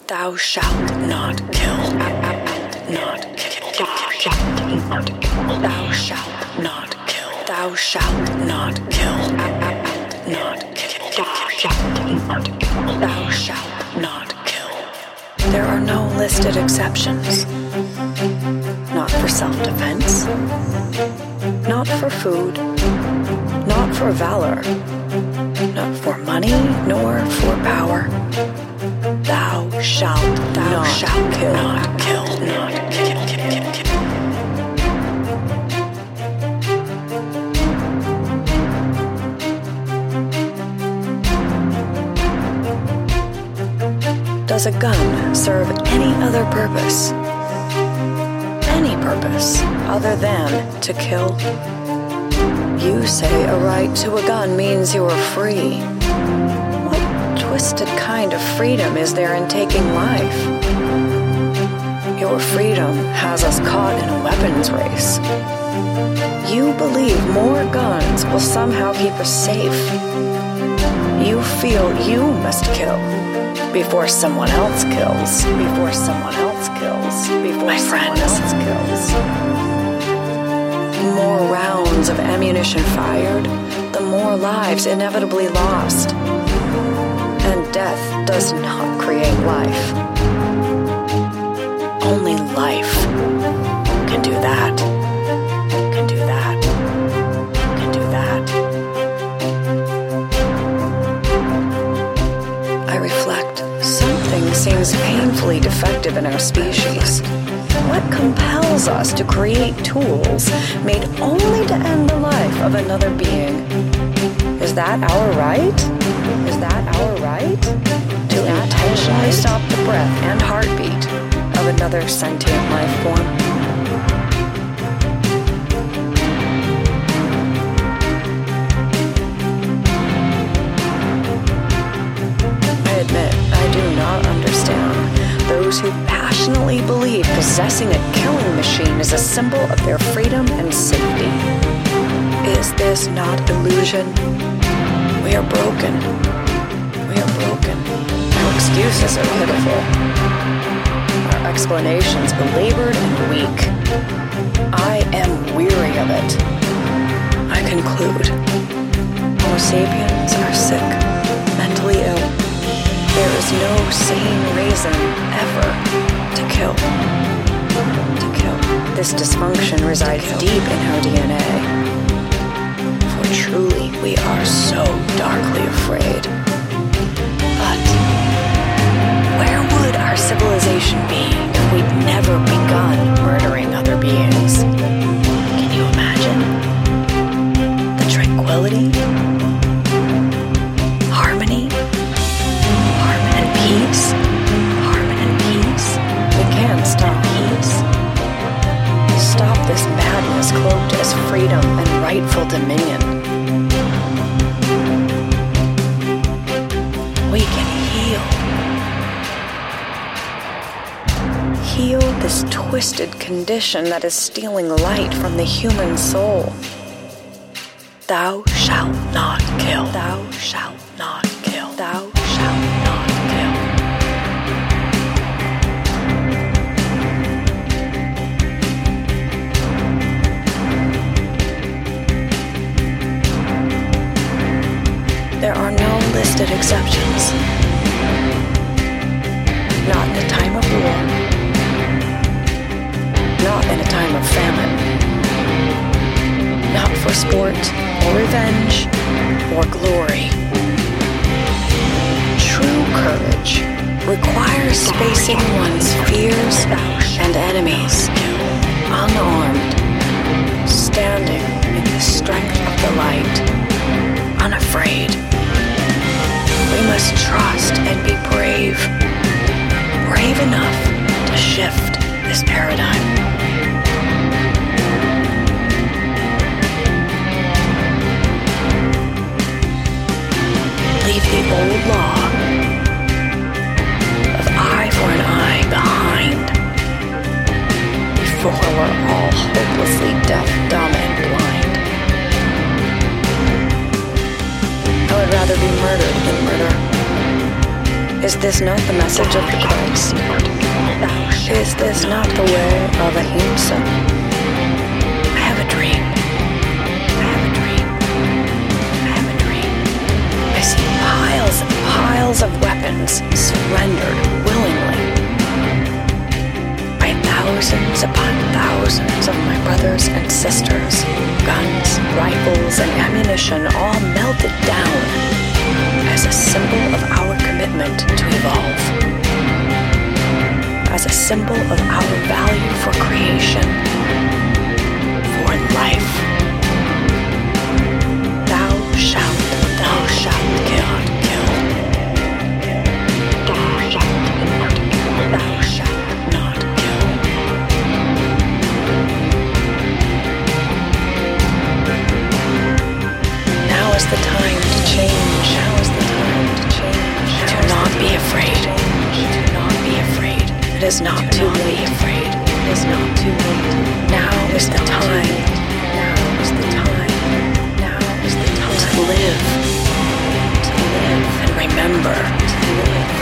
Thou shalt not kill. Not kill. Thou shalt not kill. Thou shalt not kill. Thou shalt not kill. Not kill. Thou shalt not kill. There are no listed exceptions. Not for self-defense. Not for food. Not for valor. Not for money, nor for power. Thou shalt kill. Not kill. Not kill. Does a gun serve any other purpose? Any purpose other than to kill? You say a right to a gun means you are free. What twisted kind of freedom is there in taking life? Your freedom has us caught in a weapons race. You believe more guns will somehow keep us safe. You feel you must kill before someone else kills. Before someone else kills. Before someone else kills. The more rounds of ammunition fired, the more lives inevitably lost. And death does not create life. Only life can do that. Can do that. Can do that. I reflect. Something seems painfully defective in our species. What compels us to create tools made only to end the life of another being? Is that our right? Is that our right? To intentionally stop the breath and heartbeat of another sentient life form? I admit, I do not understand those who passionately believe possessing a killing machine is a symbol of their freedom and safety. Is this not illusion? We are broken. We are broken. Our excuses are pitiful. Our explanations belabored and weak. I am weary of it. I conclude. Homo sapiens are sick, mentally ill. There is no sane reason ever to kill. To kill. This dysfunction resides deep in our DNA. For truly, we are so darkly afraid. But where would our civilization be if we'd never begun murdering other beings? Can you imagine? The tranquility? Harmony? Peace. Harmony and peace. We can't stop peace. Stop this madness cloaked as freedom and rightful dominion. We can heal. Heal this twisted condition that is stealing light from the human soul. Thou shalt not kill. Thou shalt not kill. Thou shalt not kill. There are no listed exceptions. Not in a time of war. Not in a time of famine. Not for sport or revenge or glory. True courage requires spacing one's fears and enemies, unarmed, standing in the strength of the light, unafraid. We must trust and be brave, brave enough to shift this paradigm. Leave the old law of eye for an eye behind before we're all hopelessly deaf, dumb, and blind. I would rather be murdered than murder. Is this not the message of the Christ? Is this not the way of ahimsa? I have a dream. I have a dream. I have a dream. I see piles and piles of weapons surrendered willingly by thousands upon thousands of my brothers and sisters. Guns, rifles, and ammunition all melted down as a symbol of our commitment to evolve, as a symbol of our value for creation, for life. Thou shalt kill. Thou shalt not kill. Now is the time to change. Now is the time to change. Do not be afraid. Do not be afraid. It is not too late. Afraid. It is not too late. Now is the time. Now is the time. Now is the time to live. To live and remember to live.